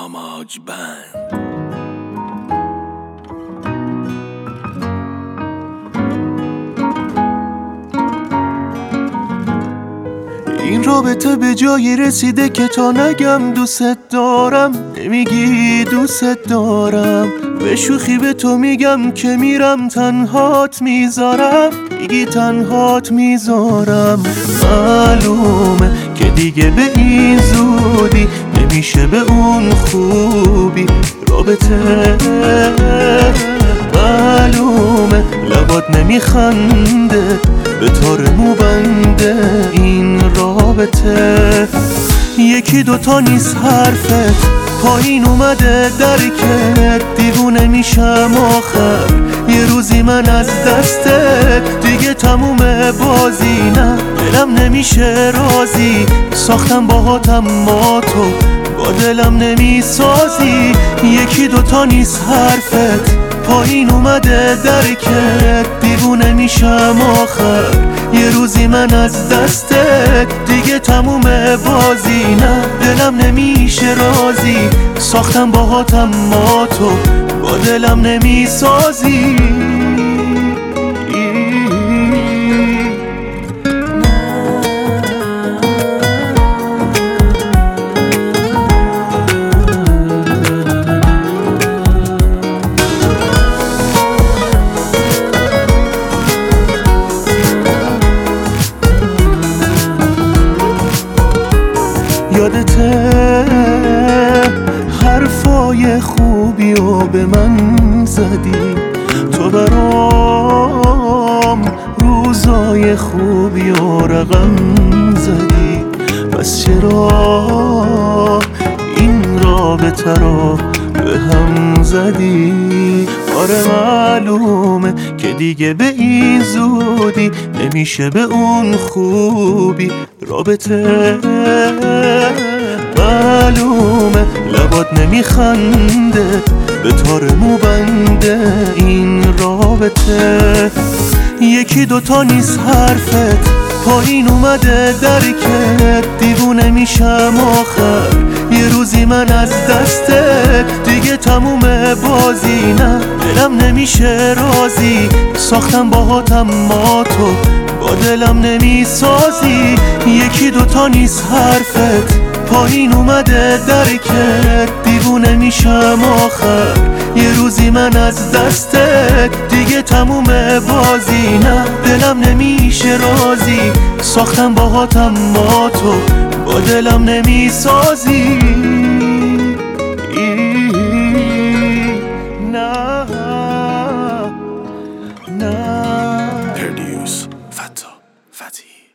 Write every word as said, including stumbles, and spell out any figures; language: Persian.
آماج بند. این رابطه به جایی رسیده که تا نگم دوست دارم نمیگی دوست دارم. به شوخی به تو میگم که میرم تنهات میذارم، میگی تنهات میذارم. معلومه که دیگه به این زودی نمیشه به اون خوبی رابطه. معلومه لبات نمیخنده به طور موبنده این رابطه. یکی دوتا نیست حرفت پایین اومده درکت، دیوونه میشم آخر یه روزی من از دستت. دیگه تموم بازی نه دلم نمیشه راضی، ساختم باهاتم ما تو با دلم نمیسازی. یکی دوتا نیست حرفت پایین اومده درکت، دیوونه میشم آخر یه روزی من از دستت. دیگه تموم بازی نه دلم نمیشه راضی، ساختم باهاتم ما تو با دلم نمیسازی. یادته حرفای خوبی و به من زدی، تو برام روزای خوبی و رقم زدی. پس چرا این رابطه رو به هم زدی؟ آره معلومه که دیگه به این زودی نمیشه به اون خوبی رابطه. معلومه لبات نمیخنده به طور موبنده این رابطه. یکی دوتا نیست حرفت پایین اومده درکت، دیوونه میشم آخر یه روزی من از دستت. دیگه تموم بازی نه دلم نمیشه راضی، ساختم باهاتم ما تو با دلم نمیسازی. یکی دوتا نیست حرفت پایین اومده درکت، دیوونه میشم آخر یه روزی من از دستت. دیگه تموم بازی نه دلم نمیشه راضی، ساختم باهاتم ما تو با دلم نمیسازی. نه نه پردیوس فتا فتی.